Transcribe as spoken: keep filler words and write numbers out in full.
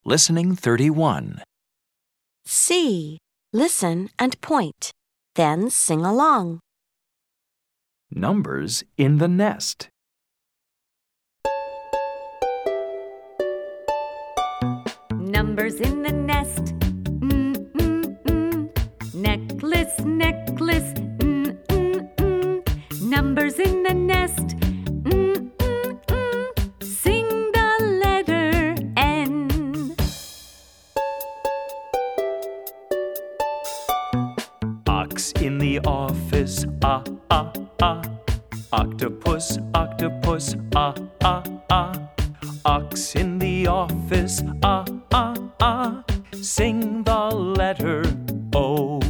Listening thirty-one. C. Listen and point. Then sing along. Numbers in the nest. Numbers in the nest. Mm, mm, mm. Necklace, necklace. Mm, mm, mm. Numbers in the nest. Mm, mm, mm. Sing the letter N. Ox in the office, ah, ah, ah. Octopus, octopus, ah, ah, ah. Ox in the office, ah, ah, ah. Sing the letter O.